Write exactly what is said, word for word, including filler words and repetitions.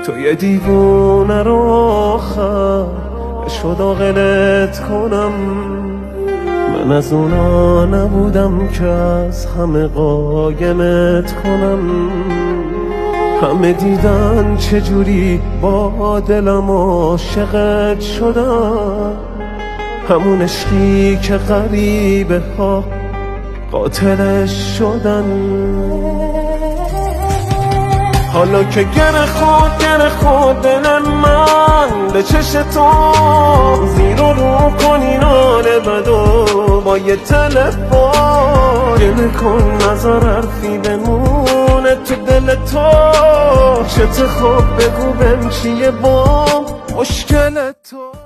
تو یه دیوونه رو آخر شد عاقلت کنم. من از اونا نبودم که از همه قایمت کنم. همه دیدن چجوری با دلم عاشقت شدم، همون عشقی که غریبه ها قاتلش شدن. حالا که گره خود گره خود دل من به چش تو زیر و رو کنین آن بدو با یه تلفن گله کن نظر حرفی بمونه تو دل تو. چه خوب بگو بهم چیه با مشکل تو.